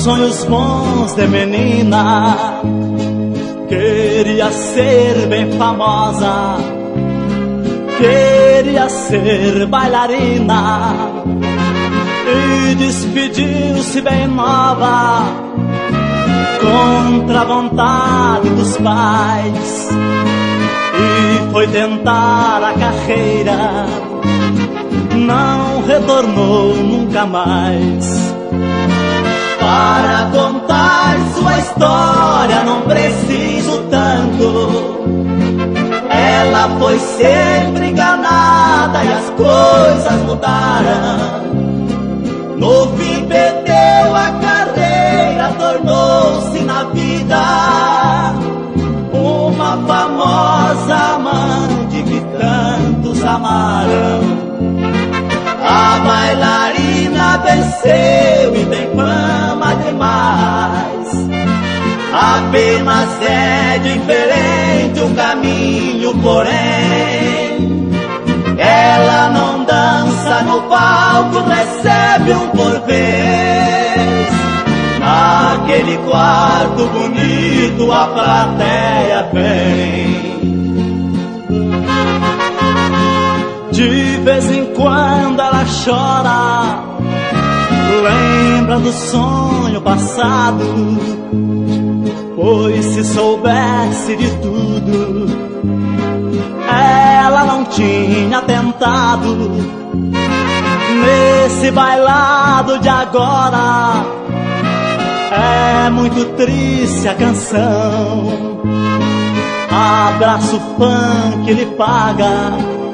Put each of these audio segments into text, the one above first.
sonhos bons de menina, queria ser bem famosa, queria ser bailarina, e despediu-se bem nova, contra a vontade dos pais, e foi tentar a carreira, não retornou nunca mais. Para contar sua história não preciso tanto, ela foi sempre enganada e as coisas mudaram. No fim perdeu a carreira, tornou-se na vida uma famosa amante que tantos amaram. A bailarina venceu e tem fama demais, apenas é diferente o caminho, porém ela não dança no palco, recebe um por vez. Naquele quarto bonito a plateia vem. De vez em quando ela chora, lembra do sonho passado, pois se soubesse de tudo, ela não tinha tentado. Nesse bailado de agora, é muito triste a canção. Abraço funk lhe paga,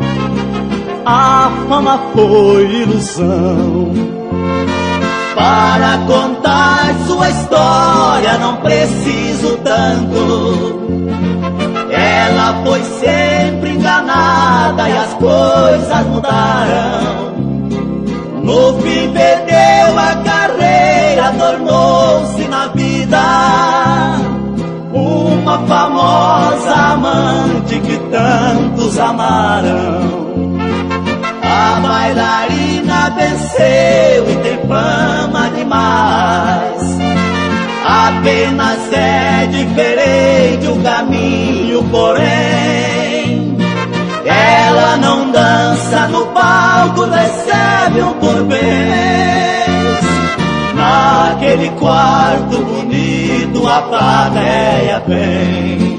a fama foi ilusão. Para contar sua história não preciso tanto, ela foi sempre enganada e as coisas mudaram. No fim perdeu a carreira, tornou-se na vida uma famosa amante que tantos amaram. A bailarina venceu e tem fama demais, apenas é diferente o caminho, porém ela não dança no palco, recebe um por vez. Naquele quarto bonito a plateia vem.